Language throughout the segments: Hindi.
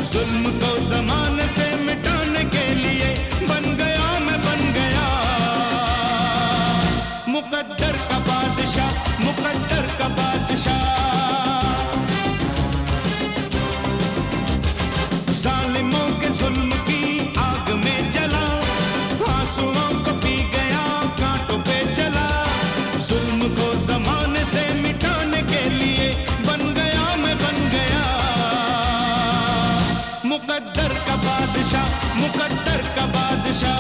जुल्म को जमाने से मिटाने के लिए बन गया मैं बन गया मुकद्दर का बादशाह, मुकद्दर का बादशाह। जालिमों के जुल्म की आग में जला, आंसुओं को पी गया कांटों पे चला। जुल्म को जमाने से मिटाने के लिए बन गया मैं बन गया मुकद्दर का बादशाह, मुकद्दर का बादशाह।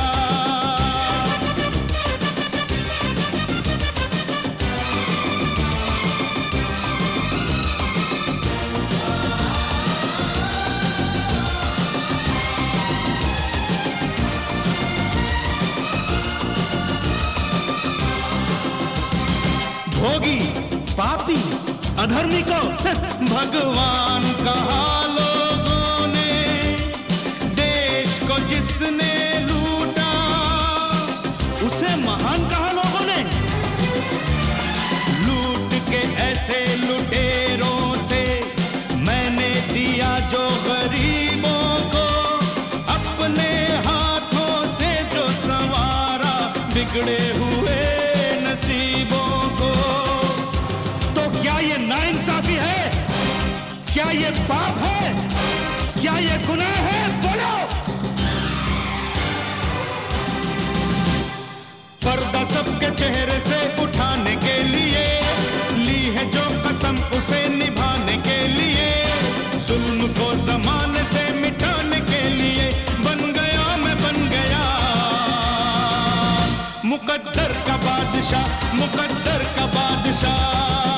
भोगी, पापी, अधर्मी को भगवान कहा लोगों ने। देश को जिसने लूटा उसे महान कहा लोगों ने। लूट के ऐसे लुटेरों से मैंने दिया जो गरीबों को, अपने हाथों से जो संवारा बिगड़े हुए नसीबों को। तो क्या ये नाइंसाफी है? क्या ये पाप है? क्या ये गुनाह है? बोलो। पर्दा सबके चेहरे से उठाने के लिए ली है जो कसम उसे निभाने के लिए। जुल्म को जमाने से मिटाने के लिए बन गया मैं बन गया मुकद्दर का बादशाह, मुकद्दर का बादशाह।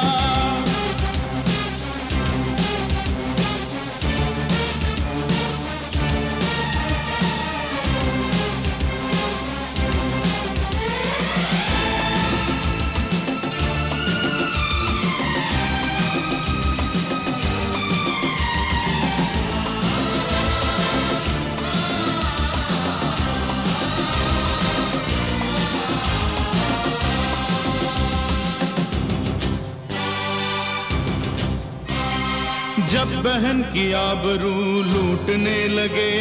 जब बहन की आबरू लूटने लगे,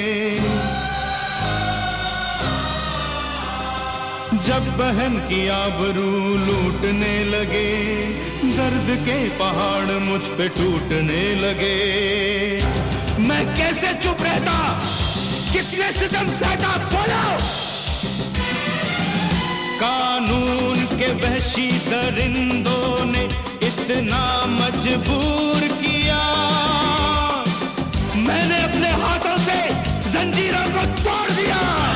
जब बहन की आबरू लूटने लगे, दर्द के पहाड़ मुझ पे टूटने लगे। मैं कैसे चुप रहता? कितने सितम सहता? बोलो। कानून के वहशी दरिंदों ने इतना मजबूर किया, मैंने अपने हाथों से जंजीरों को तोड़ दिया।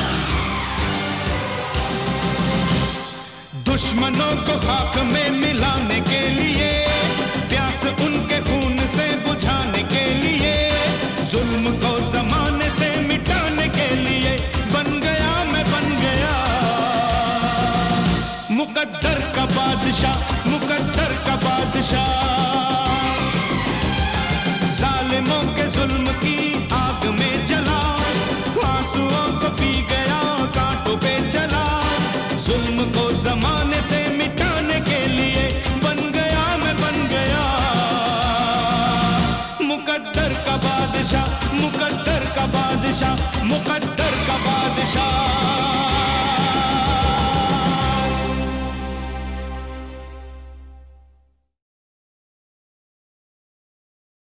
दुश्मनों को खाक में मिलाने के लिए, प्यास उनके खून से बुझाने के लिए, जुल्म को जमाने से मिटाने के लिए बन गया मैं बन गया मुकद्दर का बादशाह, मुकद्दर का बादशाह। जालिमों के जुल्म की आग में जला, आंसुओं को पी गया कांटों पे चला। जुल्म को जमाने से मिटाने के लिए बन गया मैं बन गया मुकद्दर का बादशाह, मुकद्दर का बादशाह, मुकद्दर